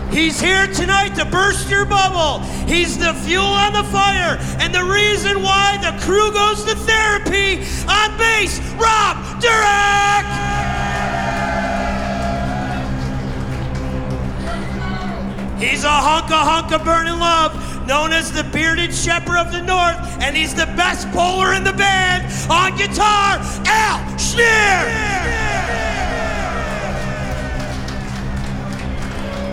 He's here tonight to burst your bubble. He's the fuel on the fire and the reason why the crew goes to therapy. On bass, Rob Durack! He's a hunk of burning love, known as the bearded shepherd of the north, and he's the best bowler in the band. On guitar, Al Schneer!